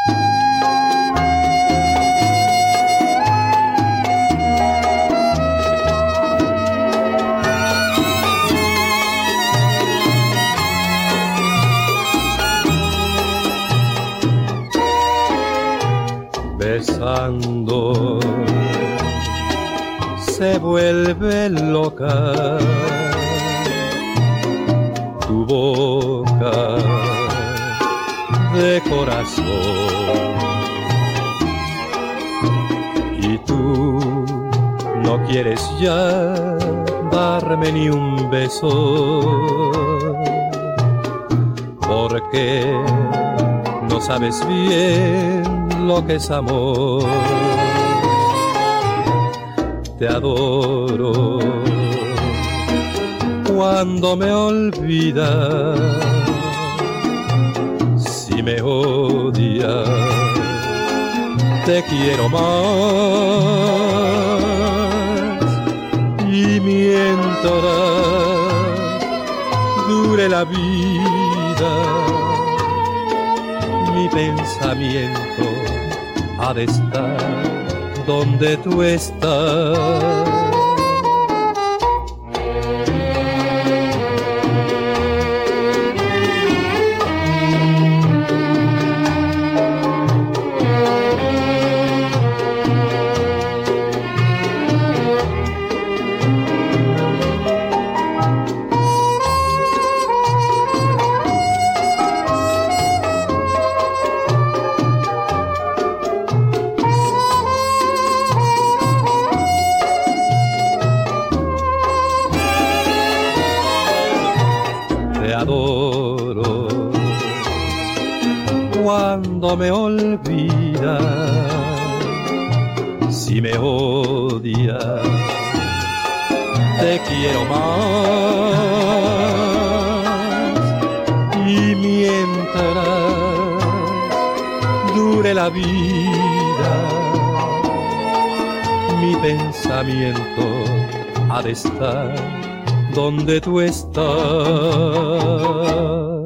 Besando se vuelve loca tu boca de corazón, y tú no quieres ya darme ni un beso, porque no sabes bien lo que es amor. Te adoro cuando me olvidas, si me odias te quiero más, y mientras dure la vida mi pensamiento ha de estar donde tú estás. Te adoro cuando me olvidas, si me odias te quiero más, y mientras dure la vida mi pensamiento ha de estar donde tú estás.